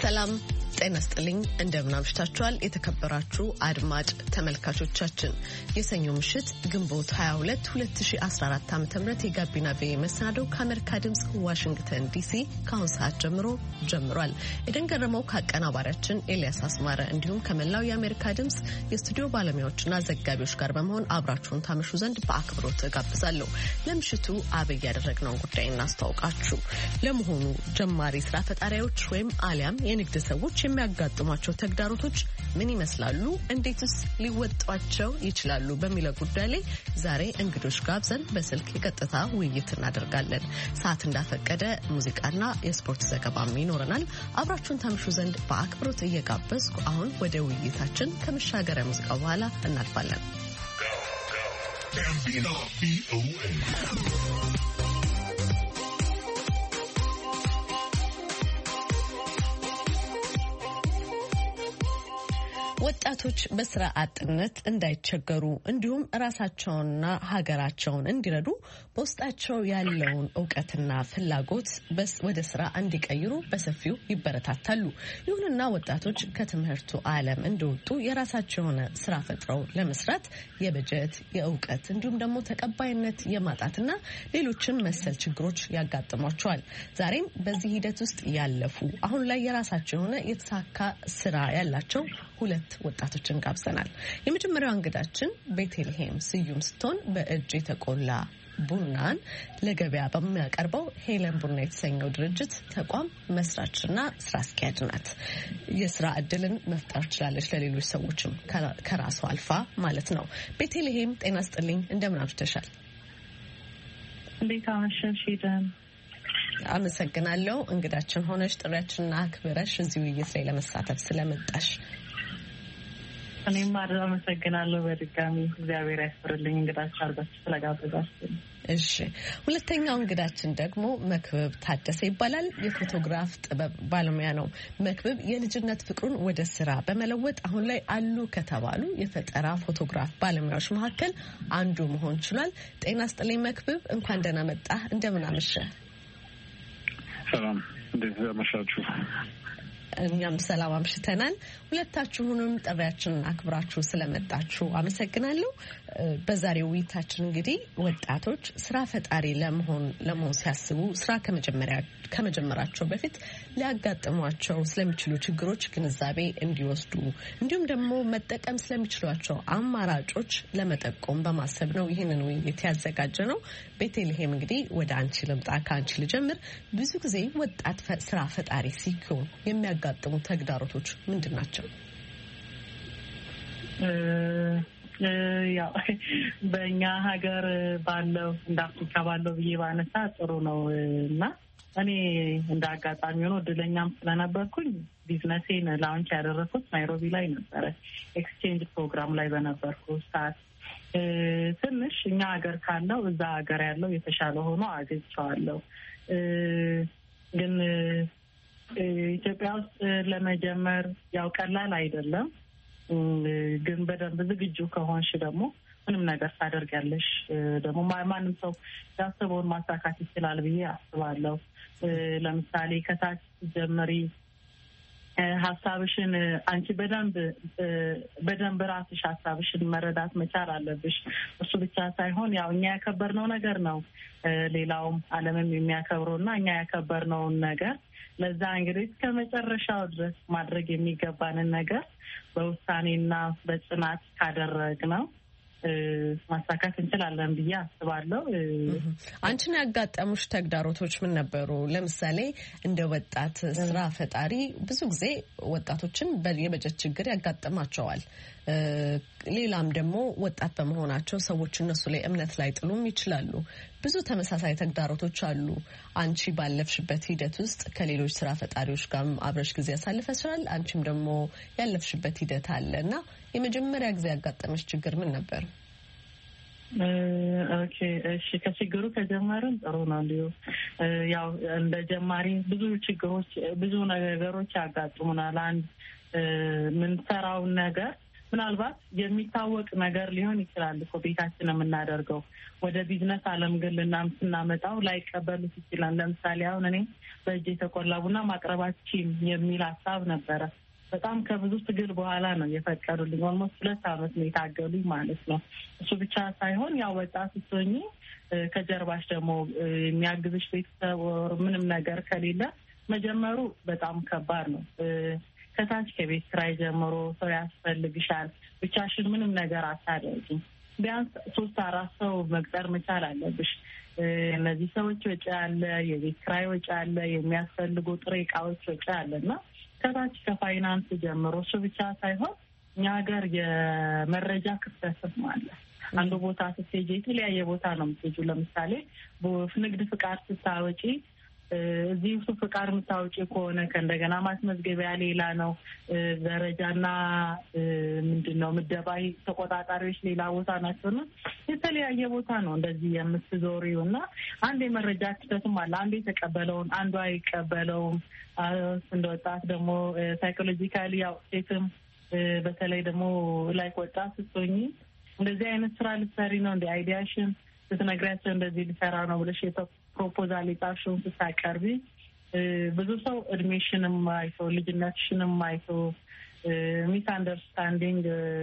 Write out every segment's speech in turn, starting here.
ሰላም ጤና ይስጥልኝ እንደምን አምሽታችኋል የተከበራችሁ አድማጭ ተመልካቾቻችን የሰኞ ምሽት ግንቦት 22 2014 ዓ.ም የጋቢና ቪኦኤ መሰናዶ ከአሜሪካ ድምጽ ዋሽንግተን ዲሲ ከአሁን ሰዓት ጀምሯል። ኤደን ገረመው ከአቀናባሪያችን ኤልያስ አስማረ እንዲሁም ከመላው የአሜሪካ ድምጽ የስቱዲዮ ባለሙያዎችና ዘጋቢዎች ጋር በመሆን አብራችሁን ታመሹ ዘንድ በአክብሮት ጋብዛለሁ። ለምሽቱ አብይ ያደረግነውን ጉዳይ እናስተዋውቃችሁ። ለመሆኑ ጀማሪ ስራ ፈጣሪዎች ወይም አሊያም የንግድ ሰዎች የሚያጋጥሟቸው ተግዳሮቶች ምን ይመስላሉ? እንዴትስ ሊወጧቸው ይችላሉ? በሚለው ጉዳይ ላይ ዛሬ እንግዶች ጋብዘን በስልክ የቀጥታ ውይይት እናደርጋለን። ሰዓት እንዳፈቀደ ሙዚቃና የስፖርት ዘገባም ይኖረናል። አብራችሁን ታምሹ ዘንድ በአክብሮት እየጋበዝኩ አሁን ወደ ውይይታችን ከመሻገሪያ ሙዚቃ በኋላ እናልፋለን። ወጣቶች በስራ አጥነት እንዳይቸገሩ እንዲሁም ራሳቸውንና ሀገራቸውን እንዲረዱ በውስጣቸው ያለውን እውቀትና ፍላጎት ወደ ስራ እንዲቀይሩ በሰፊው ይበረታታሉ። ይሁንና ወጣቶች ከትምህርቱ ዓለም እንደወጡ የራሳቸው የሆነ ስራ ፈጥረው ለመስራት የበጀት፣ የእውቀት እንዲሁም ደግሞ ተቀባይነት የማጣትና ሌሎችም መሰል ችግሮች ያጋጥሟቸዋል። ዛሬም በዚህ ሂደት ውስጥ ያለፉ አሁን ላይ የራሳቸው የሆነ የተሳካ ስራ ያላቸው ሁለት ወጣቶችን ጋብዘናል። የመጀመሪያው እንግዳችን ቤተልሔም ስዩም ስትሆን በእጅ የተቆላ ቡናን ለገበያ በሚያቀርበው ሄለን ቡና የተሰኘው ድርጅት ተቋም መስራችና ስራ አስኪያጅ ናት። የስራ እድልን መፍጠር ትችላለች ለሌሎች ሰዎችም ከራሷ አልፋ ማለት ነው። ቤተልሔም ጤና ስጥልኝ፣ እንደምን አምሽተሻል? እንዴት አመሸሽ ሄደን? አመሰግናለሁ እንግዳችን ሆነሽ ጥሪያችንን አክብረሽ እዚህ ውይይት ላይ ለመሳተፍ ስለመጣሽ። እኔም አመሰግናለሁ በድጋሚ እግዚአብሔር ያስፈርልኝ እንግዳችን አድርጋችሁ ስለጋበዛችሁ። እሺ፣ ሁለተኛው እንግዳችን ደግሞ መክብብ ታደሰ ይባላል። የፎቶግራፍ ጥበብ ባለሙያ ነው። መክብብ የልጅነት ፍቅሩን ወደ ስራ በመለወጥ አሁን ላይ አሉ ከተባሉ የፈጠራ ፎቶግራፍ ባለሙያዎች መካከል አንዱ መሆን ችሏል። ጤና ስጥልኝ መክብብ፣ እንኳን ደህና መጣህ። እንደምን አመሸ? ሰላም፣ እንዴት አመሻችሁ? እኛም ሰላም አምሽተናል። ሁለታችሁንም ጥሪያችንን አክብራችሁ ስለመጣችሁ አመሰግናለሁ። በዛሬው ውይይታችን እንግዲህ ወጣቶች ስራ ፈጣሪ ለመሆን ሲያስቡ ስራ ከመጀመራቸው በፊት ሊያጋጥሟቸው ስለሚችሉ ችግሮች ግንዛቤ እንዲወስዱ እንዲሁም ደግሞ መጠቀም ስለሚችሏቸው አማራጮች ለመጠቆም በማሰብ ነው ይህንን ውይይት ያዘጋጀ ነው። ቤተልሔም እንግዲህ ወደ አንቺ ልምጣ፣ ከአንቺ ልጀምር። ብዙ ጊዜ ወጣት ስራ ፈጣሪ ሲሆን የሚያጋጥሙ ተግዳሮቶች ምንድን ናቸው? ያው በእኛ ሀገር ባለው እንደ አፍሪካ ባለው ብዬ ባነሳ ጥሩ ነው እና እኔ እንደ አጋጣሚ ሆኖ እድለኛም ስለነበርኩኝ ቢዝነሴን ላውንች ያደረኩት ናይሮቢ ላይ ነበረ። ኤክስቼንጅ ፕሮግራም ላይ በነበርኩ ሰዓት ትንሽ እኛ ሀገር ካለው እዛ ሀገር ያለው የተሻለ ሆኖ አግኝቼዋለሁ። ግን ኢትዮጵያ ውስጥ ለመጀመር ያው ቀላል አይደለም። ግን በደንብ ዝግጁ ከሆንሽ ደግሞ ምንም ነገር ታደርጊያለሽ። ደግሞ ማንም ሰው ያሰበውን ማሳካት ይችላል ብዬ አስባለሁ። ለምሳሌ ከታች ጀምሪ ሀሳብሽን አንቺ በደንብ ራስሽ ሀሳብሽን መረዳት መቻል አለብሽ። እሱ ብቻ ሳይሆን ያው እኛ ያከበርነው ነገር ነው ሌላውም ዓለምም የሚያከብረውና እኛ ያከበርነውን ነገር ለዛ እንግዲህ እስከ መጨረሻው ድረስ ማድረግ የሚገባንን ነገር በውሳኔና በጽናት ካደረግነው ማሳካት እንችላለን ብዬ አስባለሁ። አንቺን ያጋጠሙሽ ተግዳሮቶች ምን ነበሩ? ለምሳሌ እንደ ወጣት ስራ ፈጣሪ ብዙ ጊዜ ወጣቶችን የበጀት ችግር ያጋጥማቸዋል። ሌላም ደግሞ ወጣት በመሆናቸው ሰዎች እነሱ ላይ እምነት ላይ ጥሉም ይችላሉ። ብዙ ተመሳሳይ ተግዳሮቶች አሉ። አንቺ ባለፍሽበት ሂደት ውስጥ ከሌሎች ስራ ፈጣሪዎች ጋር አብረሽ ጊዜ ያሳልፈሻል። አንቺም ደግሞ ያለፍሽበት ሂደት አለ እና የመጀመሪያ ጊዜ ያጋጠመሽ ችግር ምን ነበር? ኦኬ፣ እሺ፣ ከችግሩ ከጀመርን ጥሩ ነው። እንዲሁ ያው እንደ ጀማሪ ብዙ ነገሮች ያጋጥሙናል። አንድ ምን ሰራውን ነገር ምናልባት የሚታወቅ ነገር ሊሆን ይችላል እኮ ቤታችን የምናደርገው ወደ ቢዝነስ ዓለም ግን ስናመጣው ላይቀበሉት ይችላል። ለምሳሌ አሁን እኔ በእጅ የተቆላ ቡና ማቅረባችን የሚል ሀሳብ ነበረ። በጣም ከብዙ ትግል በኋላ ነው የፈቀዱልኝ። ኦልሞስት 2 ዓመት ነው የታገሉኝ ማለት ነው። እሱ ብቻ ሳይሆን ያው ወጣት ስትሆኚ ከጀርባሽ ደግሞ የሚያግዝሽ ቤተሰብ ምንም ነገር ከሌለ መጀመሩ በጣም ከባድ ነው። ከታች ከቤት ኪራይ ጀምሮ ሰው ያስፈልግሻል። ብቻሽን ምንም ነገር አታደርጊም። ቢያንስ 3-4 ሰው መቅጠር መቻል አለብሽ። እነዚህ ሰዎች ወጪ አለ፣ የቤት ኪራይ ወጪ አለ፣ የሚያስፈልጉ ጥሬ እቃዎች ወጪ አለና ከታች ከፋይናንስ ጀምሮ እሱ ብቻ ሳይሆን እኛ ሀገር የመረጃ ክፍተትም አለ። አንዱ ቦታ ስትሄጂ የተለያየ ቦታ ነው የምትሄጂው። ለምሳሌ ንግድ ፍቃድ ስታወጪ እዚህ ፍቃድ የምታወጪ ከሆነ ከእንደገና ማስመዝገቢያ ሌላ ነው። ደረጃና ምንድነው ምደባ ተቆጣጣሪዎች ሌላ ቦታ ናቸውና የተለያየ ቦታ ነው እንደዚህ የምትዞሪው እና አንድ የመረጃ ክፍተትም አለ። አንዱ የተቀበለውን አንዱ አይቀበለውም። እንደ ወጣት ደግሞ ሳይኮሎጂካሊ ያው ሴትም በተለይ ደግሞ ላይ ወጣት ስትሆኚ እንደዚህ አይነት ስራ ልትሰሪ ነው እንደ አይዲያሽን ስትነግሪያቸው እንደዚህ ሊሰራ ነው ብለሽ ፕሮፖዛል የጣፍሽውን ስታቀርቢ ብዙ ሰው እድሜሽንም አይቶ ልጅነትሽንም አይቶ ሚስ አንደርስታንዲንግ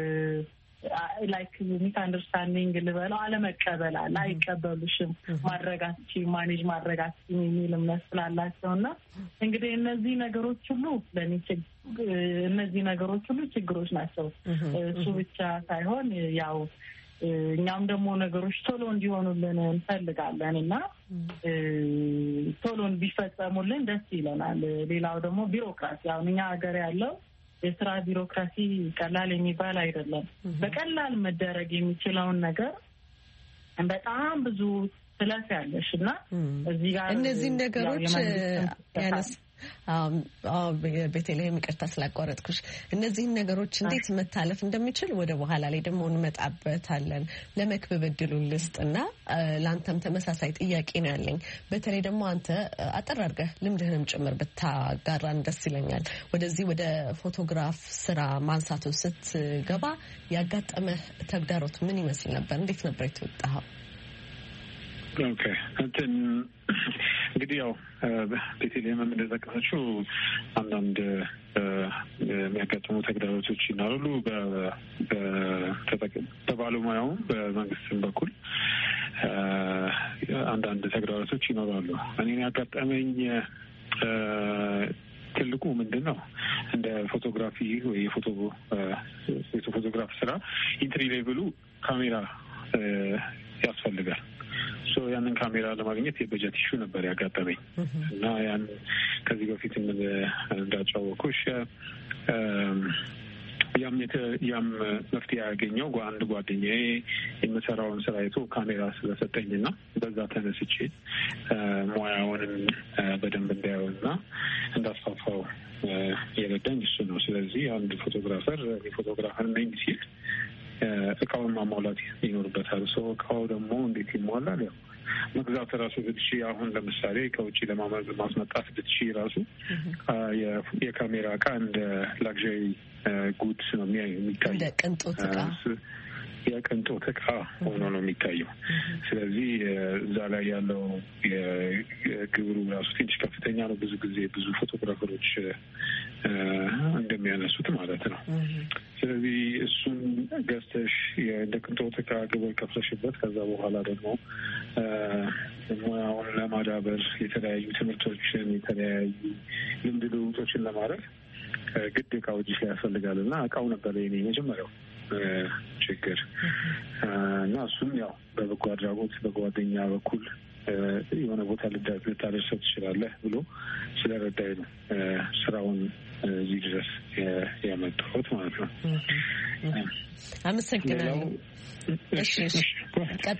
ልበለው አለመቀበል አለ። አይቀበሉሽም፣ ማድረጋችን ማኔጅ ማድረጋችን የሚል እምነት ስላላቸውና እንግዲህ እነዚህ ነገሮች ሁሉ ችግሮች ናቸው። እሱ ብቻ ሳይሆን ያው እኛም ደግሞ ነገሮች ቶሎ እንዲሆኑልን እንፈልጋለን እና ቶሎ እንዲፈጸሙልን ደስ ይለናል። ሌላው ደግሞ ቢሮክራሲ፣ አሁን እኛ ሀገር ያለው የስራ ቢሮክራሲ ቀላል የሚባል አይደለም። በቀላል መደረግ የሚችለውን ነገር በጣም ብዙ ስለት ያለሽ እና እዚህ ጋር እነዚህ ነገሮች ቤተልሔም ይቅርታ ስላቋረጥኩሽ። እነዚህን ነገሮች እንዴት መታለፍ እንደሚችል ወደ በኋላ ላይ ደግሞ እንመጣበታለን። ለመክብብ እድሉን ልስጥና ለአንተም ተመሳሳይ ጥያቄ ነው ያለኝ። በተለይ ደግሞ አንተ አጠር አድርገህ ልምድህንም ጭምር ብታጋራን ደስ ይለኛል። ወደዚህ ወደ ፎቶግራፍ ስራ ማንሳቱ ስትገባ ያጋጠመህ ተግዳሮት ምን ይመስል ነበር? እንዴት ነበር የተወጣኸው? ኦኬ እንግዲህ ያው ቤተልሔም እንደጠቀሰችው አንዳንድ የሚያጋጥሙ ተግዳሮቶች ይኖራሉ። በባለሙያውም በመንግስትም በኩል አንዳንድ ተግዳሮቶች ይኖራሉ። እኔ ያጋጠመኝ ትልቁ ምንድን ነው እንደ ፎቶግራፊ ወይ የፎቶግራፍ ስራ ኢንትሪ ሌቭሉ ካሜራ ያስፈልጋል። ያንን ካሜራ ለማግኘት የበጀት ኢሹ ነበር ያጋጠመኝ እና ያን ከዚህ በፊት እንዳጫወኩሽ ያም መፍትሄ ያገኘው አንድ ጓደኛዬ የምሰራውን ስራ አይቶ ካሜራ ስለሰጠኝና በዛ ተነስቼ ሙያውንም በደንብ እንዳየውና እንዳስፋፋው የረዳኝ እሱ ነው። ስለዚህ አንድ ፎቶግራፈር ፎቶግራፈር ነኝ ሲል እቃውን ማሟላት ይኖርበታል። እቃው ደግሞ እንዴት ይሟላል? ያው መግዛት ራሱ ብትሺ አሁን ለምሳሌ ከውጭ ለማስመጣት ብትሺ ራሱ የካሜራ እቃ እንደ ላግዠሪ ጉድስ ነው የሚታየው። የቅንጦት እቃ ሆኖ ነው የሚታየው። ስለዚህ እዛ ላይ ያለው የግብሩ ራሱ ትንሽ ከፍተኛ ነው። ብዙ ጊዜ ብዙ ፎቶግራፈሮች እንደሚያነሱት ማለት ነው። ስለዚህ እሱን ገዝተሽ እንደ ቅንጦት እቃ ግብር ከፍለሽበት ከዛ በኋላ ደግሞ ሙያውን ለማዳበር የተለያዩ ትምህርቶችን የተለያዩ ልምድ ልውጦችን ለማድረግ ግድ እቃው እጅሽ ላይ ያስፈልጋል እና እቃው ነበር የኔ መጀመሪያው ችግር እና እሱም ያው በበጎ አድራጎት በጓደኛ በኩል የሆነ ቦታ ልታደርሰው ትችላለህ ብሎ ስለረዳኝ ነው ስራውን እዚህ ድረስ ያመጣሁት ማለት ነው። አመሰግናለሁ። እሺ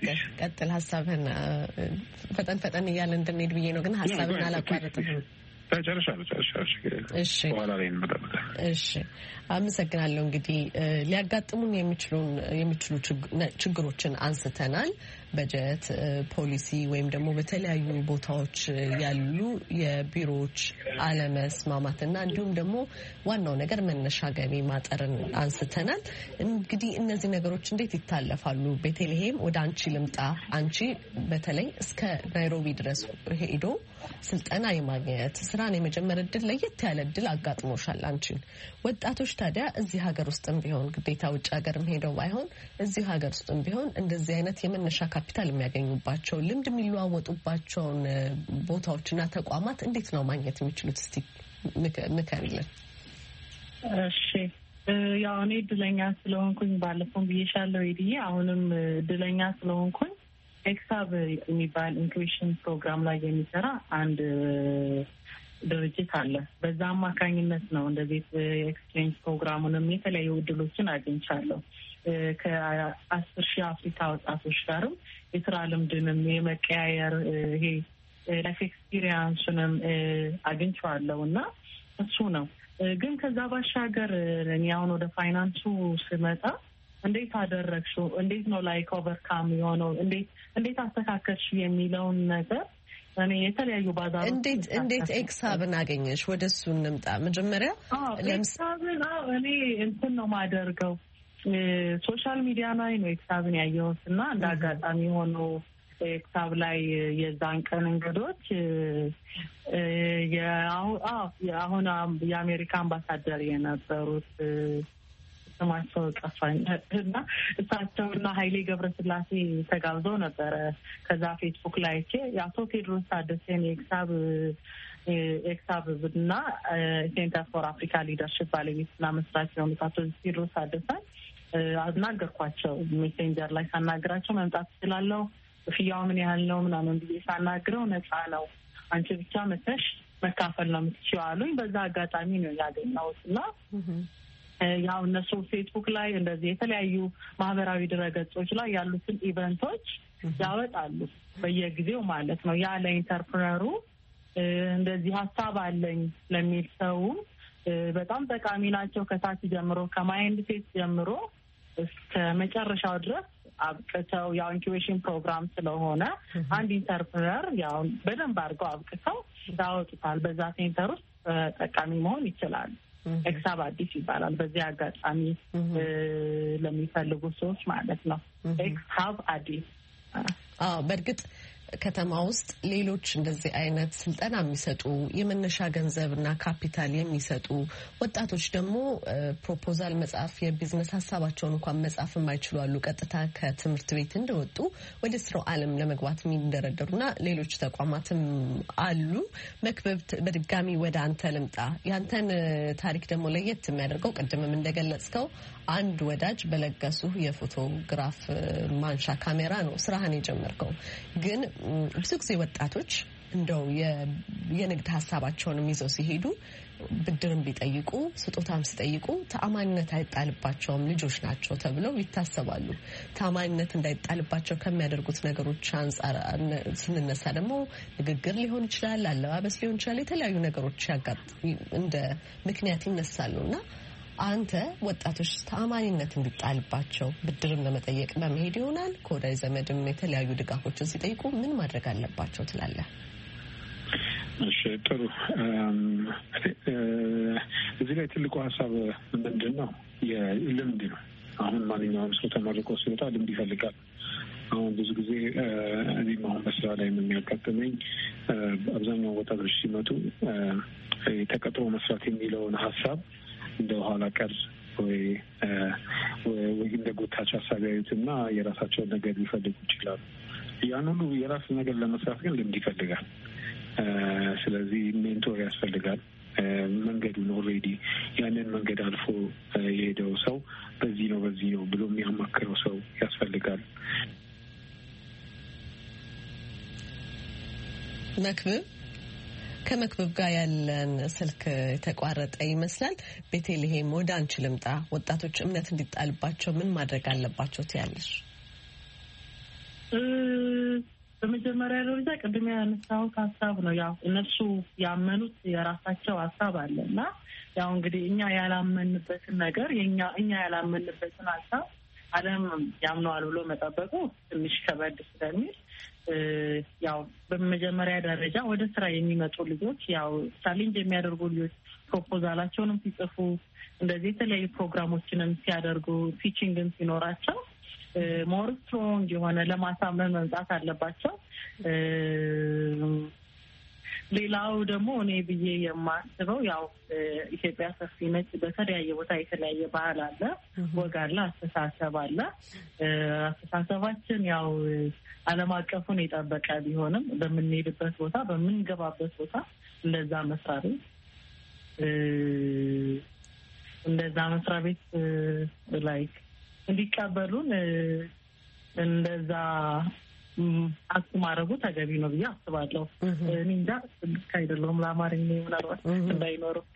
ቀጥል ሀሳብህን ፈጠን እያለ እንድንሄድ ብዬ ነው፣ ግን ሀሳብህን አላቋርጥም። እሺ በኋላ ላይ እንመጣበታለን። እሺ አመሰግናለሁ። እንግዲህ ሊያጋጥሙን የሚችሉ ችግሮችን አንስተናል። በጀት፣ ፖሊሲ ወይም ደግሞ በተለያዩ ቦታዎች ያሉ የቢሮዎች አለመስማማትና እንዲሁም ደግሞ ዋናው ነገር መነሻ ገቢ ማጠርን አንስተናል። እንግዲህ እነዚህ ነገሮች እንዴት ይታለፋሉ? ቤተልሔም ወደ አንቺ ልምጣ። አንቺ በተለይ እስከ ናይሮቢ ድረስ ሄዶ ስልጠና የማግኘት ስራን የመጀመር እድል ለየት ያለ እድል አጋጥሞሻል አንቺን። ወጣቶች ታዲያ እዚህ ሀገር ውስጥም ቢሆን ግዴታ ውጭ ሀገርም ሄደው ባይሆን እዚህ ሀገር ውስጥም ቢሆን እንደዚህ አይነት የመነሻ ካፒታል የሚያገኙባቸው ልምድ የሚለዋወጡባቸውን ቦታዎችና ተቋማት እንዴት ነው ማግኘት የሚችሉት? እስቲ ንከሪልን። እሺ ያው እኔ እድለኛ ስለሆንኩኝ ባለፈው ብዬሻለሁ ሄድዬ አሁንም እድለኛ ስለሆንኩኝ ኤክሳብ የሚባል ኢንኩቤሽን ፕሮግራም ላይ የሚሰራ አንድ ድርጅት አለ። በዛ አማካኝነት ነው እንደዚህ ኤክስቼንጅ ፕሮግራሙንም የተለያዩ እድሎችን አግኝቻለሁ። ከ10,000 አፍሪካ ወጣቶች ጋርም የስራ ልምድንም የመቀያየር ይሄ ላይፍ ኤክስፒሪየንስንም አግኝቼዋለሁ እና እሱ ነው። ግን ከዛ ባሻገር እኔ አሁን ወደ ፋይናንሱ ስመጣ እንዴት አደረግሽው? እንዴት ነው ላይክ ኦቨርካም የሆነው? እንዴት አስተካከልሽ የሚለውን ነገር እኔ የተለያዩ ባዛሮች እንዴት ኤክሳብን አገኘሽ? ወደሱ እንምጣ መጀመሪያ። ኤክሳብን እኔ እንትን ነው ማደርገው ሶሻል ሚዲያ ላይ ነው ኤክሳብን ያየሁት እና እንደ አጋጣሚ ሆኖ ኤክሳብ ላይ የዛን ቀን እንግዶች አሁን የአሜሪካ አምባሳደር የነበሩት ስማቸው ጠፋኝ እና እሳቸውና ኃይሌ ገብረስላሴ ተጋብዘው ነበረ። ከዛ ፌስቡክ ላይ የአቶ ቴዎድሮስ ታደሰን ኤክሳብ እና ሴንተር ፎር አፍሪካ ሊደርሽፕ ባለቤትና መስራች የሆኑት አቶ ቴዎድሮስ ታደሰን አናገርኳቸው። ሜሴንጀር ላይ ሳናግራቸው መምጣት እችላለሁ፣ ክፍያው ምን ያህል ነው ምናምን ብዬ ሳናግረው ነፃ ነው፣ አንቺ ብቻ መተሽ መካፈል ነው የምትችይው አሉኝ። በዛ አጋጣሚ ነው ያገኘሁት እና ያው እነሱ ፌስቡክ ላይ እንደዚህ የተለያዩ ማህበራዊ ድረገጾች ላይ ያሉትን ኢቨንቶች ያወጣሉ በየጊዜው ማለት ነው። ያ ለኢንተርፕረነሩ እንደዚህ ሀሳብ አለኝ ለሚል ሰው በጣም ጠቃሚ ናቸው። ከታች ጀምሮ ከማይንድ ሴት ጀምሮ እስከ መጨረሻው ድረስ አብቅተው ያው ኢንኩቤሽን ፕሮግራም ስለሆነ አንድ ኢንተርፕረነር ያው በደንብ አድርገው አብቅተው ያወጡታል። በዛ ሴንተር ውስጥ ጠቃሚ መሆን ይችላል። ኤክሳብ አዲስ ይባላል። በዚህ አጋጣሚ ለሚፈልጉ ሰዎች ማለት ነው። ኤክሳብ አዲስ። በእርግጥ ከተማ ውስጥ ሌሎች እንደዚህ አይነት ስልጠና የሚሰጡ የመነሻ ገንዘብና ካፒታል የሚሰጡ ወጣቶች ደግሞ ፕሮፖዛል መጻፍ የቢዝነስ ሀሳባቸውን እንኳን መጻፍ የማይችሉ አሉ። ቀጥታ ከትምህርት ቤት እንደወጡ ወደ ስራው ዓለም ለመግባት የሚንደረደሩና ሌሎች ተቋማትም አሉ። መክብብ በድጋሚ ወደ አንተ ልምጣ። ያንተን ታሪክ ደግሞ ለየት የሚያደርገው ቅድምም እንደገለጽከው አንድ ወዳጅ በለገሱ የፎቶግራፍ ማንሻ ካሜራ ነው ስራህን የጀመርከው። ግን ብዙ ጊዜ ወጣቶች እንደው የንግድ ሀሳባቸውንም ይዘው ሲሄዱ ብድርም ቢጠይቁ ስጦታም ሲጠይቁ ተአማኒነት አይጣልባቸውም፣ ልጆች ናቸው ተብለው ይታሰባሉ። ተአማኒነት እንዳይጣልባቸው ከሚያደርጉት ነገሮች አንጻር ስንነሳ ደግሞ ንግግር ሊሆን ይችላል፣ አለባበስ ሊሆን ይችላል፣ የተለያዩ ነገሮች እንደ ምክንያት ይነሳሉና አንተ ወጣቶች ተአማኒነት እንዲጣልባቸው ብድርም ለመጠየቅ በመሄድ ይሆናል ከወዳጅ ዘመድም የተለያዩ ድጋፎችን ሲጠይቁ ምን ማድረግ አለባቸው ትላለህ? እሺ ጥሩ። እዚህ ላይ ትልቁ ሀሳብ ምንድን ነው? የልምድ ነው። አሁን ማንኛውም ሰው ተመርቆ ሲወጣ ልምድ ይፈልጋል። አሁን ብዙ ጊዜ እኔም አሁን በስራ ላይ የሚያጋጥመኝ አብዛኛው ወጣቶች ሲመጡ ተቀጥሮ መስራት የሚለውን ሀሳብ እንደ ኋላ ቀር ወይ እንደ ጎታች ሀሳብ ያዩትና የራሳቸውን ነገር ሊፈልጉ ይችላሉ። ያን ሁሉ የራስ ነገር ለመስራት ግን ልምድ ይፈልጋል። ስለዚህ ሜንቶር ያስፈልጋል። መንገዱን ኦልሬዲ ያንን መንገድ አልፎ የሄደው ሰው በዚህ ነው ብሎ የሚያማክረው ሰው ያስፈልጋል። ከመክብብ ጋር ያለን ስልክ የተቋረጠ ይመስላል። ቤተልሔም ወደ አንቺ ልምጣ። ወጣቶች እምነት እንዲጣልባቸው ምን ማድረግ አለባቸው ትያለሽ? በመጀመሪያ ደረጃ ቅድም ያነሳሁት ሀሳብ ነው። ያው እነሱ ያመኑት የራሳቸው ሀሳብ አለ እና ያው እንግዲህ እኛ ያላመንበትን ነገር እኛ ያላመንበትን ሀሳብ ዓለም ያምነዋል ብሎ መጠበቁ ትንሽ ከበድ ስለሚል ያው በመጀመሪያ ደረጃ ወደ ስራ የሚመጡ ልጆች ያው ቻሌንጅ የሚያደርጉ ልጆች ፕሮፖዛላቸውንም ሲጽፉ እንደዚህ የተለያዩ ፕሮግራሞችንም ሲያደርጉ ቲቺንግም ሲኖራቸው ሞር ስትሮንግ የሆነ ለማሳመን መምጣት አለባቸው። ሌላው ደግሞ እኔ ብዬ የማስበው ያው ኢትዮጵያ ሰፊ ነች። በተለያየ ቦታ የተለያየ ባህል አለ፣ ወግ አለ፣ አስተሳሰብ አለ። አስተሳሰባችን ያው ዓለም አቀፉን የጠበቀ ቢሆንም በምንሄድበት ቦታ በምንገባበት ቦታ እንደዛ መስሪያ ቤት ላይክ እንዲቀበሉን እንደዛ አክት ማድረጉ ተገቢ ነው ብዬ አስባለሁ። እኔ እንጃ ልክ አይደለሁም። ለአማርኛ ምናልባት እንዳይኖረው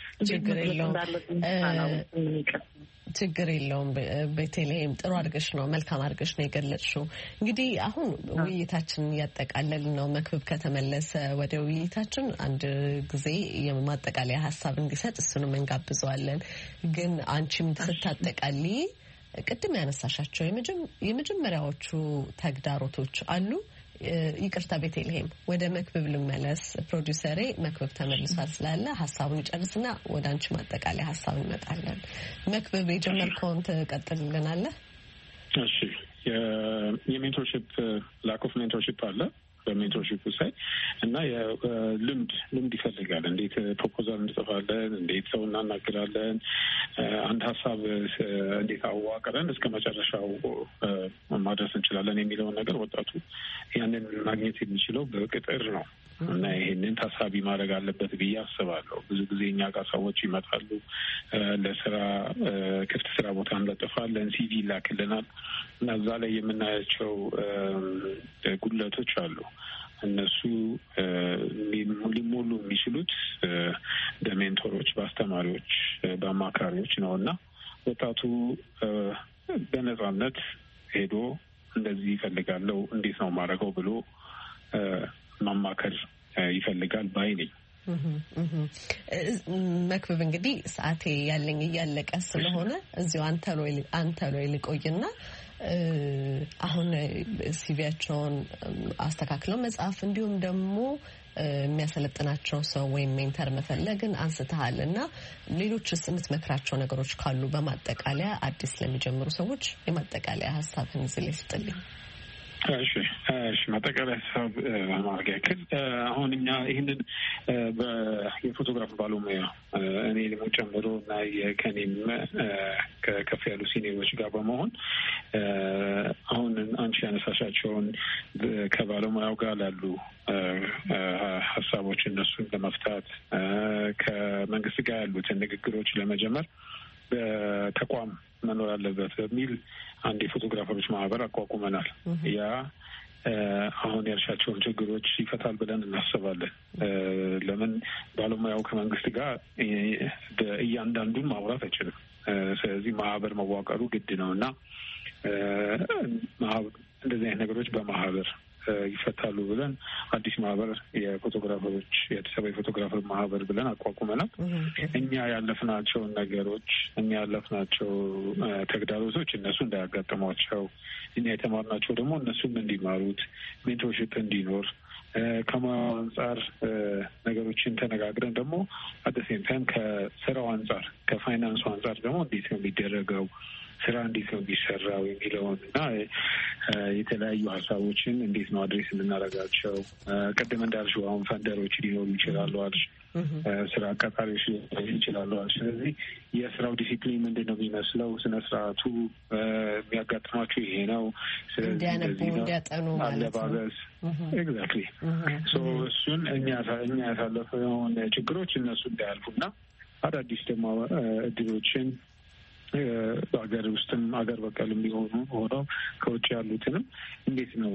ችግር የለውም። ቤተልሔም ጥሩ አድርገሽ ነው መልካም አድርገሽ ነው የገለጽሽው። እንግዲህ አሁን ውይይታችንን እያጠቃለልን ነው። መክብብ ከተመለሰ ወደ ውይይታችን አንድ ጊዜ የማጠቃለያ ሀሳብ እንዲሰጥ እሱንም እንጋብዘዋለን። ግን አንቺም ስታጠቃሊ ቅድም ያነሳሻቸው የመጀመሪያዎቹ ተግዳሮቶች አሉ። ይቅርታ ቤተልሔም፣ ወደ መክብብ ልመለስ። ፕሮዲውሰሬ መክብብ ተመልሷል ስላለ ሀሳቡን ይጨርስና ወደ አንቺ ማጠቃለያ ሀሳብ እንመጣለን። መክብብ የጀመርከውን ትቀጥልልናለህ? እሺ። የሜንቶርሺፕ ላክ ኦፍ ሜንቶርሺፕ አለ በሜንቶርሺፕ ሳይ እና ልምድ ይፈልጋል። እንዴት ፕሮፖዛል እንጽፋለን፣ እንዴት ሰው እናናግራለን፣ አንድ ሀሳብ እንዴት አዋቅረን እስከ መጨረሻው ማድረስ እንችላለን የሚለውን ነገር ወጣቱ ያንን ማግኘት የሚችለው በቅጥር ነው እና ይሄንን ታሳቢ ማድረግ አለበት ብዬ አስባለሁ። ብዙ ጊዜ እኛ ጋር ሰዎች ይመጣሉ፣ ለስራ ክፍት ስራ ቦታ እንለጥፋለን፣ ሲቪ ይላክልናል እና እዛ ላይ የምናያቸው ጉድለቶች አሉ። እነሱ ሊሞሉ የሚችሉት በሜንቶሮች፣ በአስተማሪዎች፣ በአማካሪዎች ነው እና ወጣቱ በነጻነት ሄዶ እንደዚህ ይፈልጋለሁ እንዴት ነው ማድረገው ብሎ ማማከር ይፈልጋል ባይ ነኝ። መክብብ እንግዲህ ሰዓቴ ያለኝ እያለቀ ስለሆነ እዚሁ አንተ ላይ ልቆይና አሁን ሲቪያቸውን አስተካክለው መጽሐፍ እንዲሁም ደግሞ የሚያሰለጥናቸው ሰው ወይም ሜንተር መፈለግን አንስተሃል እና ሌሎችስ የምትመክራቸው ነገሮች ካሉ በማጠቃለያ አዲስ ለሚጀምሩ ሰዎች የማጠቃለያ ሀሳብን እዚህ ላይ ስጥልኝ። እሺ ማጠቃለያ ሀሳብ ማድረግ ያክል አሁን እኛ ይህንን የፎቶግራፍ ባለሙያ እኔ ደግሞ ጨምሮ እና ከኔም ከፍ ያሉ ሲኒየሮች ጋር በመሆን አሁን አንቺ ያነሳሻቸውን ከባለሙያው ጋር ላሉ ሀሳቦች እነሱን ለመፍታት ከመንግስት ጋር ያሉትን ንግግሮች ለመጀመር በተቋም መኖር አለበት በሚል አንድ የፎቶግራፈሮች ማህበር አቋቁመናል። ያ አሁን ያልሻቸውን ችግሮች ይፈታል ብለን እናስባለን። ለምን ባለሙያው ከመንግስት ጋር እያንዳንዱን ማውራት አይችልም። ስለዚህ ማህበር መዋቀሩ ግድ ነው እና እንደዚህ አይነት ነገሮች በማህበር ይፈታሉ ብለን አዲስ ማህበር የፎቶግራፈሮች የአዲስ አበባ የፎቶግራፈር ማህበር ብለን አቋቁመናል። እኛ ያለፍናቸውን ነገሮች ያለፍናቸው ተግዳሮቶች እነሱ እንዳያጋጥሟቸው እኛ የተማርናቸው ደግሞ እነሱም እንዲማሩት ሜንቶርሺፕ እንዲኖር ከሙያው አንጻር ነገሮችን ተነጋግረን ደግሞ አደሴም ታይም ከስራው አንጻር ከፋይናንሱ አንጻር ደግሞ እንዴት ነው የሚደረገው ስራ እንዴት ነው የሚሰራው የሚለውን እና የተለያዩ ሀሳቦችን እንዴት ነው አድሬስ የምናደርጋቸው። ቅድም እንዳልሽው አሁን ፈንደሮች ሊኖሩ ይችላሉ አልሽ፣ ስራ አቃጣሪዎች ሊኖሩ ይችላሉ አልሽ። ስለዚህ የስራው ዲሲፕሊን ምንድን ነው የሚመስለው፣ ስነ ስርዓቱ የሚያጋጥማቸው ይሄ ነው። ስለዚህ እንዲያጠኑ አለባበስ ኤግዛክትሊ እሱን እኛ ያሳለፈውን ችግሮች እነሱ እንዳያልፉና አዳዲስ ደግሞ እድሎችን በሀገር ውስጥም ሀገር በቀልም ሊሆኑ ሆነው ከውጭ ያሉትንም እንዴት ነው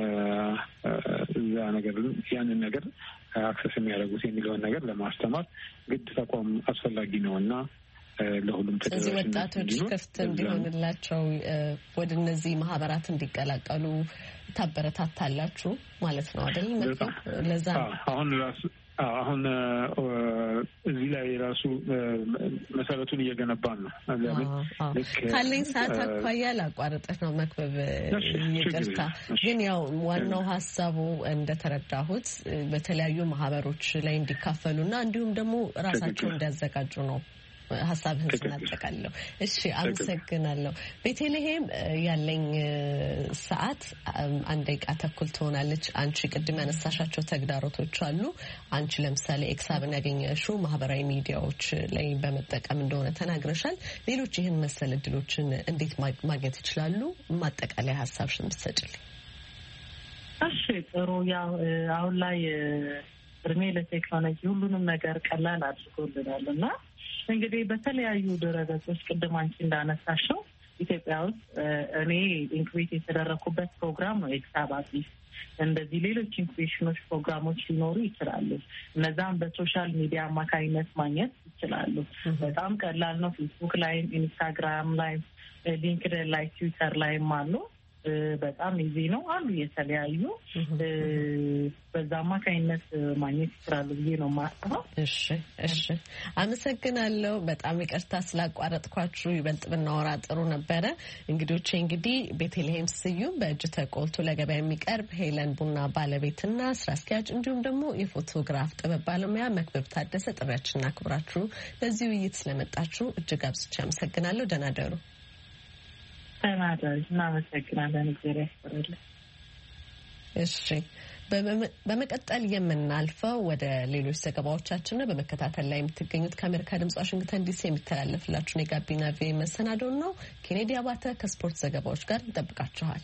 እዛ ነገር ያንን ነገር አክሰስ የሚያደርጉት የሚለውን ነገር ለማስተማር ግድ ተቋም አስፈላጊ ነው እና ለሁሉም ተደራሽ ወጣቶች ክፍት እንዲሆንላቸው ወደ እነዚህ ማህበራት እንዲቀላቀሉ ታበረታታላችሁ ማለት ነው አይደል? ለዛ አሁን እዚህ ላይ ራሱ መሰረቱን እየገነባን ነው። ካለኝ ሰዓት አኳያ ላቋርጠህ ነው መክበብ፣ ይቅርታ። ግን ያው ዋናው ሀሳቡ እንደተረዳሁት በተለያዩ ማህበሮች ላይ እንዲካፈሉና እንዲሁም ደግሞ ራሳቸውን እንዲያዘጋጁ ነው ሀሳብህን ስናጠቃለሁ። እሺ፣ አመሰግናለሁ። ቤተልሔም፣ ያለኝ ሰዓት 1 ደቂቃ ተኩል ትሆናለች። አንቺ ቅድም ያነሳሻቸው ተግዳሮቶች አሉ። አንቺ ለምሳሌ ኤክሳብን ያገኘሽው ማህበራዊ ሚዲያዎች ላይ በመጠቀም እንደሆነ ተናግረሻል። ሌሎች ይህን መሰል እድሎችን እንዴት ማግኘት ይችላሉ? ማጠቃለያ ሀሳብሽን ብትሰጪልኝ። እሺ፣ ጥሩ። ያው አሁን ላይ እድሜ ለቴክኖሎጂ ሁሉንም ነገር ቀላል አድርጎልናል እና እንግዲህ በተለያዩ ድረገጾች ቅድም አንቺ እንዳነሳሽው ኢትዮጵያ ውስጥ እኔ ኢንኩቤት የተደረኩበት ፕሮግራም ነው ኤክሳብ አዲስ። እንደዚህ ሌሎች ኢንኩቤሽኖች ፕሮግራሞች ሊኖሩ ይችላሉ። እነዛም በሶሻል ሚዲያ አማካኝነት ማግኘት ይችላሉ። በጣም ቀላል ነው። ፌስቡክ ላይም፣ ኢንስታግራም ላይም፣ ሊንክድን ላይ፣ ትዊተር ላይም አሉ። በጣም ኢዚ ነው አሉ የተለያዩ በዛ አማካኝነት ማግኘት ይችላሉ ብዬ ነው የማስበው። እሺ፣ አመሰግናለሁ። በጣም ይቅርታ ስላቋረጥኳችሁ። ይበልጥ ብናወራ ጥሩ ነበረ። እንግዲህ ቤተልሔም ስዩም በእጅ ተቆልቶ ለገበያ የሚቀርብ ሄለን ቡና ባለቤትና ስራ አስኪያጅ እንዲሁም ደግሞ የፎቶግራፍ ጥበብ ባለሙያ መክበብ ታደሰ፣ ጥሪያችንን አክብራችሁ ለዚህ ውይይት ስለመጣችሁ እጅግ አብዝቼ አመሰግናለሁ። ደህና ደሩ። እናመሰግናለን። እግዚአብሔር ያስፈራለን። እሺ፣ በመቀጠል የምናልፈው ወደ ሌሎች ዘገባዎቻችን ነው። በመከታተል ላይ የምትገኙት ከአሜሪካ ድምጽ ዋሽንግተን ዲሲ የሚተላለፍላችሁን የጋቢና ቪኦኤ መሰናዶን ነው። ኬኔዲ አባተ ከስፖርት ዘገባዎች ጋር ይጠብቃችኋል።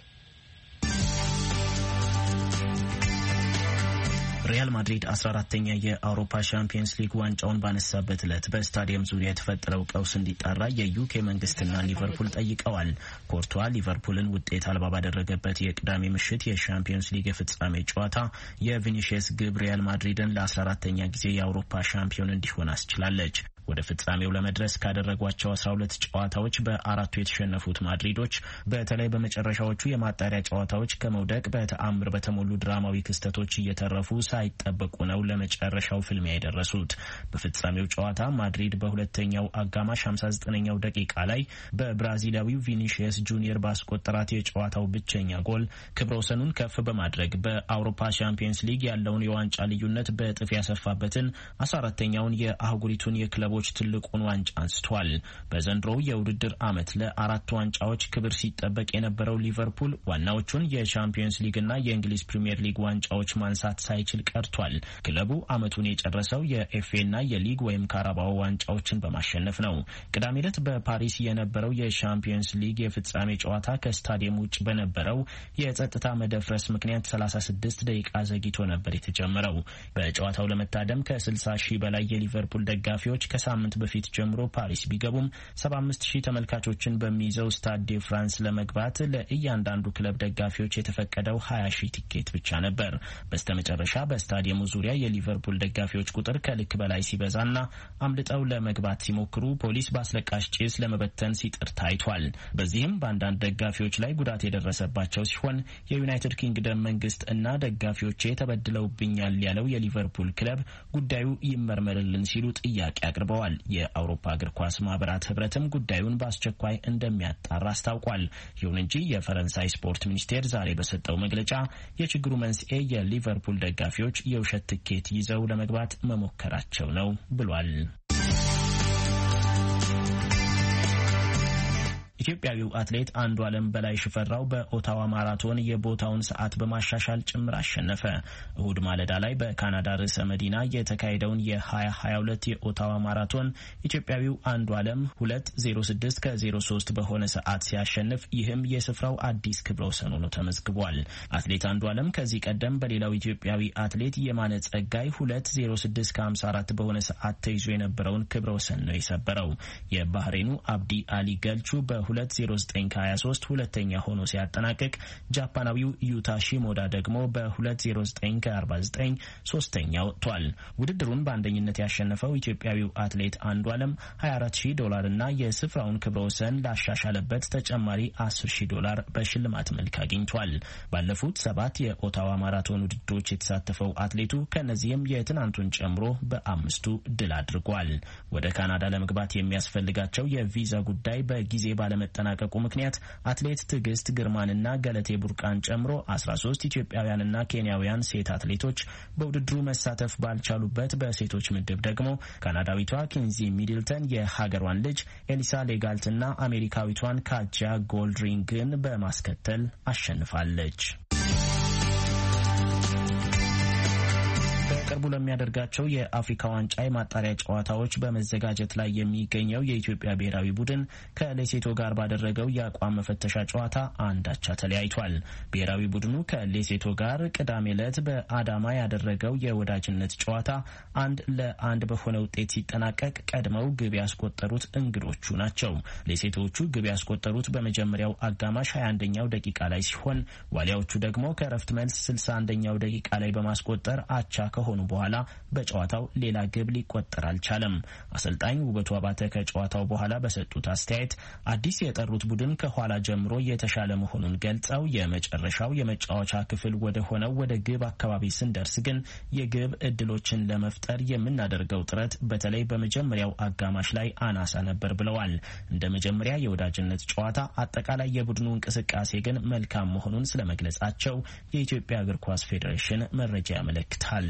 ሪያል ማድሪድ 14ኛ የአውሮፓ ሻምፒየንስ ሊግ ዋንጫውን ባነሳበት ዕለት በስታዲየም ዙሪያ የተፈጠረው ቀውስ እንዲጣራ የዩኬ መንግስትና ሊቨርፑል ጠይቀዋል። ኮርቷ ሊቨርፑልን ውጤት አልባ ባደረገበት የቅዳሜ ምሽት የሻምፒየንስ ሊግ የፍጻሜ ጨዋታ የቪኒሺየስ ግብ ሪያል ማድሪድን ለ14ኛ ጊዜ የአውሮፓ ሻምፒዮን እንዲሆን አስችላለች። ወደ ፍጻሜው ለመድረስ ካደረጓቸው 12 ጨዋታዎች በ4ቱ የተሸነፉት ማድሪዶች በተለይ በመጨረሻዎቹ የማጣሪያ ጨዋታዎች ከመውደቅ በተአምር በተሞሉ ድራማዊ ክስተቶች እየተረፉ ሳይጠበቁ ነው ለመጨረሻው ፍልሚያ የደረሱት። በፍጻሜው ጨዋታ ማድሪድ በሁለተኛው አጋማሽ 59ኛው ደቂቃ ላይ በብራዚላዊው ቪኒሺየስ ጁኒየር ባስቆጠራት የጨዋታው ብቸኛ ጎል ክብረ ወሰኑን ከፍ በማድረግ በአውሮፓ ሻምፒየንስ ሊግ ያለውን የዋንጫ ልዩነት በእጥፍ ያሰፋበትን 14ኛውን የአህጉሪቱን የክለቦች ትልቁን ዋንጫ አንስቷል። በዘንድሮው የውድድር ዓመት ለ4 ዋንጫዎች ክብር ሲጠበቅ የነበረው ሊቨርፑል ዋናዎቹን የሻምፒየንስ ሊግና የእንግሊዝ ፕሪሚየር ሊግ ዋንጫዎች ማንሳት ሳይችል ቀርቷል። ክለቡ ዓመቱን የጨረሰው የኤፍኤና የሊግ ወይም ካራባኦ ዋንጫዎችን በማሸነፍ ነው። ቅዳሜ ዕለት በፓሪስ የነበረው የሻምፒየንስ ሊግ የፍጻሜ ጨዋታ ከስታዲየም ውጭ በነበረው የጸጥታ መደፍረስ ምክንያት 36 ደቂቃ ዘግይቶ ነበር የተጀመረው። በጨዋታው ለመታደም ከ60 ሺህ በላይ የሊቨርፑል ደጋፊዎች ከሳምንት በፊት ጀምሮ ፓሪስ ቢገቡም 75 ሺህ ተመልካቾችን በሚይዘው ስታድ ዴ ፍራንስ ለመግባት ለእያንዳንዱ ክለብ ደጋፊዎች የተፈቀደው 20 ሺህ ቲኬት ብቻ ነበር። በስተመጨረሻ በስታዲየሙ ዙሪያ የሊቨርፑል ደጋፊዎች ቁጥር ከልክ በላይ ሲበዛና አምልጠው ለመግባት ሲሞክሩ ፖሊስ በአስለቃሽ ጭስ ለመበተን ሲጥር ታይቷል። በዚህም በአንዳንድ ደጋፊዎች ላይ ጉዳት የደረሰባቸው ሲሆን የዩናይትድ ኪንግደም መንግስት እና ደጋፊዎቼ ተበድለውብኛል ያለው የሊቨርፑል ክለብ ጉዳዩ ይመርመርልን ሲሉ ጥያቄ አቅርበዋል። የአውሮፓ እግር ኳስ ማህበራት ህብረትም ጉዳዩን በአስቸኳይ እንደሚያጣራ አስታውቋል። ይሁን እንጂ የፈረንሳይ ስፖርት ሚኒስቴር ዛሬ በሰጠው መግለጫ የችግሩ መንስኤ የሊቨርፑል ደጋፊዎች የውሸት ትኬት ይዘው ለመግባት መሞከራቸው ነው ብሏል። ኢትዮጵያዊው አትሌት አንዱዓለም በላይ ሽፈራው በኦታዋ ማራቶን የቦታውን ሰዓት በማሻሻል ጭምር አሸነፈ። እሁድ ማለዳ ላይ በካናዳ ርዕሰ መዲና የተካሄደውን የ2022 የኦታዋ ማራቶን ኢትዮጵያዊው አንዱዓለም 2:06 ከ03 በሆነ ሰዓት ሲያሸንፍ ይህም የስፍራው አዲስ ክብረ ወሰን ሆኖ ተመዝግቧል። አትሌት አንዱዓለም ከዚህ ቀደም በሌላው ኢትዮጵያዊ አትሌት የማነ ጸጋይ 2:06 ከ54 በሆነ ሰዓት ተይዞ የነበረውን ክብረ ወሰን ነው የሰበረው። የባህሬኑ አብዲ አሊ ገልቹ በ2:09:23 ሁለተኛ ሆኖ ሲያጠናቅቅ ጃፓናዊው ዩታ ሺሞዳ ደግሞ በ2:09:49 ሶስተኛ ወጥቷል። ውድድሩን በአንደኝነት ያሸነፈው ኢትዮጵያዊው አትሌት አንዱዓለም $24,000 እና የስፍራውን ክብረ ወሰን ላሻሻለበት ተጨማሪ $10,000 በሽልማት መልክ አግኝቷል። ባለፉት 7 የኦታዋ ማራቶን ውድድሮች የተሳተፈው አትሌቱ ከነዚህም የትናንቱን ጨምሮ በ5ቱ ድል አድርጓል። ወደ ካናዳ ለመግባት የሚያስፈልጋቸው የቪዛ ጉዳይ በጊዜ ባለመጠናቀቁ ምክንያት አትሌት ትዕግስት ግርማንና ገለቴ ቡርቃን ጨምሮ 13 ኢትዮጵያውያንና ኬንያውያን ሴት አትሌቶች በውድድሩ መሳተፍ ባልቻሉበት በሴቶች ምድብ ደግሞ ካናዳዊቷ ኪንዚ ሚድልተን የሀገሯን ልጅ ኤሊሳ ሌጋልትና አሜሪካዊቷን ካጃ ጎልድሪንግን በማስከተል አሸንፋለች። በቅርቡ ለሚያደርጋቸው የአፍሪካ ዋንጫ የማጣሪያ ጨዋታዎች በመዘጋጀት ላይ የሚገኘው የኢትዮጵያ ብሔራዊ ቡድን ከሌሴቶ ጋር ባደረገው የአቋም መፈተሻ ጨዋታ አንዳቻ ተለያይቷል። ብሔራዊ ቡድኑ ከሌሴቶ ጋር ቅዳሜ ዕለት በአዳማ ያደረገው የወዳጅነት ጨዋታ 1-1 በሆነ ውጤት ሲጠናቀቅ ቀድመው ግብ ያስቆጠሩት እንግዶቹ ናቸው። ሌሴቶዎቹ ግብ ያስቆጠሩት በመጀመሪያው አጋማሽ 21ኛው ደቂቃ ላይ ሲሆን ዋሊያዎቹ ደግሞ ከረፍት መልስ 61ኛው ደቂቃ ላይ በማስቆጠር አቻ ከሆኑ በኋላ በጨዋታው ሌላ ግብ ሊቆጠር አልቻለም። አሰልጣኝ ውበቱ አባተ ከጨዋታው በኋላ በሰጡት አስተያየት አዲስ የጠሩት ቡድን ከኋላ ጀምሮ የተሻለ መሆኑን ገልጸው የመጨረሻው የመጫወቻ ክፍል ወደ ሆነው ወደ ግብ አካባቢ ስንደርስ ግን የግብ እድሎችን ለመፍጠር የምናደርገው ጥረት በተለይ በመጀመሪያው አጋማሽ ላይ አናሳ ነበር ብለዋል። እንደ መጀመሪያ የወዳጅነት ጨዋታ አጠቃላይ የቡድኑ እንቅስቃሴ ግን መልካም መሆኑን ስለመግለጻቸው የኢትዮጵያ እግር ኳስ ፌዴሬሽን መረጃ ያመለክታል።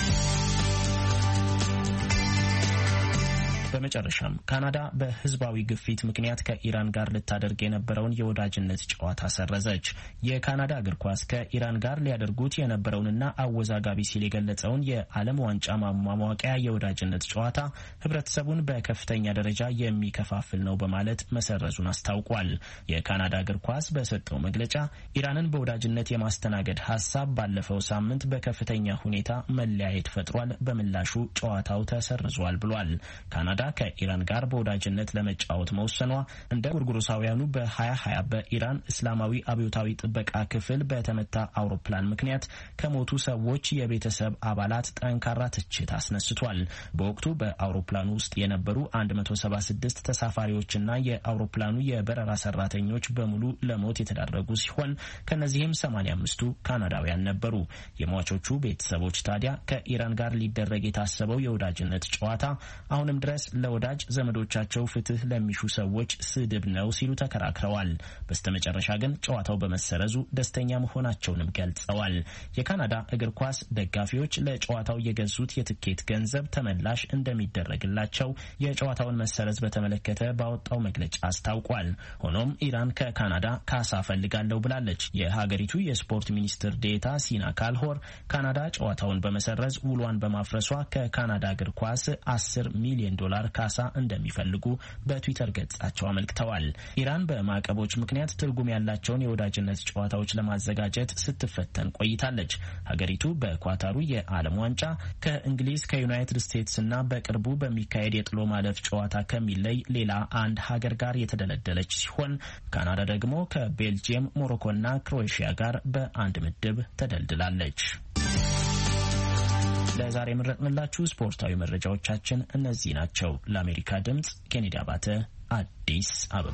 በመጨረሻም ካናዳ በህዝባዊ ግፊት ምክንያት ከኢራን ጋር ልታደርግ የነበረውን የወዳጅነት ጨዋታ ሰረዘች። የካናዳ እግር ኳስ ከኢራን ጋር ሊያደርጉት የነበረውንና አወዛጋቢ ሲል የገለጸውን የዓለም ዋንጫ ማሟሟቂያ የወዳጅነት ጨዋታ ህብረተሰቡን በከፍተኛ ደረጃ የሚከፋፍል ነው በማለት መሰረዙን አስታውቋል። የካናዳ እግር ኳስ በሰጠው መግለጫ ኢራንን በወዳጅነት የማስተናገድ ሀሳብ ባለፈው ሳምንት በከፍተኛ ሁኔታ መለያየት ፈጥሯል። በምላሹ ጨዋታው ተሰርዟል ብሏል። ካናዳ ከኢራን ጋር በወዳጅነት ለመጫወት መወሰኗ እንደ ጉርጉሮሳውያኑ በ2020 በኢራን እስላማዊ አብዮታዊ ጥበቃ ክፍል በተመታ አውሮፕላን ምክንያት ከሞቱ ሰዎች የቤተሰብ አባላት ጠንካራ ትችት አስነስቷል። በወቅቱ በአውሮፕላኑ ውስጥ የነበሩ 176 ተሳፋሪዎችና የአውሮፕላኑ የበረራ ሰራተኞች በሙሉ ለሞት የተዳረጉ ሲሆን ከነዚህም 85ቱ ካናዳውያን ነበሩ። የሟቾቹ ቤተሰቦች ታዲያ ከኢራን ጋር ሊደረግ የታሰበው የወዳጅነት ጨዋታ አሁንም ድረስ ለወዳጅ ዘመዶቻቸው ፍትህ ለሚሹ ሰዎች ስድብ ነው ሲሉ ተከራክረዋል። በስተመጨረሻ ግን ጨዋታው በመሰረዙ ደስተኛ መሆናቸውንም ገልጸዋል። የካናዳ እግር ኳስ ደጋፊዎች ለጨዋታው የገዙት የትኬት ገንዘብ ተመላሽ እንደሚደረግላቸው የጨዋታውን መሰረዝ በተመለከተ ባወጣው መግለጫ አስታውቋል። ሆኖም ኢራን ከካናዳ ካሳ ፈልጋለሁ ብላለች። የሀገሪቱ የስፖርት ሚኒስትር ዴታ ሲና ካልሆር ካናዳ ጨዋታውን በመሰረዝ ውሏን በማፍረሷ ከካናዳ እግር ኳስ $10 ሚሊዮን ካሳ እንደሚፈልጉ በትዊተር ገጻቸው አመልክተዋል። ኢራን በማዕቀቦች ምክንያት ትርጉም ያላቸውን የወዳጅነት ጨዋታዎች ለማዘጋጀት ስትፈተን ቆይታለች። ሀገሪቱ በኳታሩ የዓለም ዋንጫ ከእንግሊዝ ከዩናይትድ ስቴትስ እና በቅርቡ በሚካሄድ የጥሎ ማለፍ ጨዋታ ከሚለይ ሌላ አንድ ሀገር ጋር የተደለደለች ሲሆን ካናዳ ደግሞ ከቤልጂየም፣ ሞሮኮና ክሮኤሽያ ጋር በአንድ ምድብ ተደልድላለች። ለዛሬ የመረጥንላችሁ ስፖርታዊ መረጃዎቻችን እነዚህ ናቸው። ለአሜሪካ ድምጽ ኬኔዲ አባተ፣ አዲስ አበባ።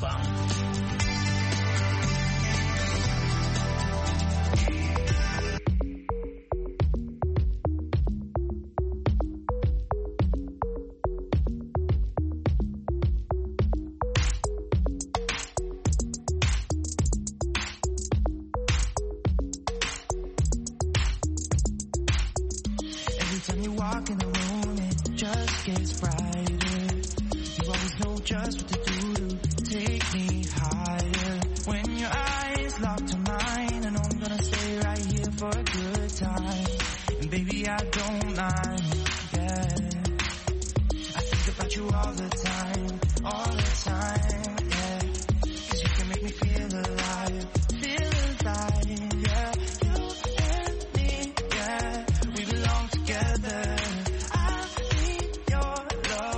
Love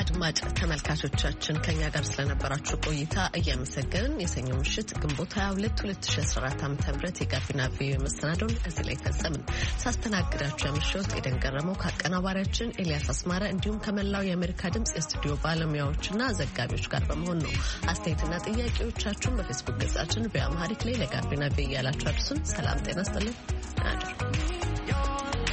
አድማጭ ተመልካቾቻችን ከኛ ጋር ስለነበራችሁ ቆይታ እያመሰገንን የሰኞ ምሽት ግንቦት 22 2014 ዓ.ም የጋቢና ቪኦኤ መሰናዶን እዚህ ላይ ፈጸምን። ሳስተናግዳችሁ ያመሸሁት ኤደን ገረመው ከአቀናባሪያችን ኤልያስ አስማረ እንዲሁም ከመላው የአሜሪካ ድምጽ የስቱዲዮ ባለሙያዎችና ዘጋቢዎች ጋር በመሆን ነው። አስተያየትና ጥያቄዎቻችሁን በፌስቡክ ገጻችን በአማሪክ ላይ ለጋቢና ቪኦኤ ያላችሁ አድርሱን። ሰላም ጤና ይስጥልን።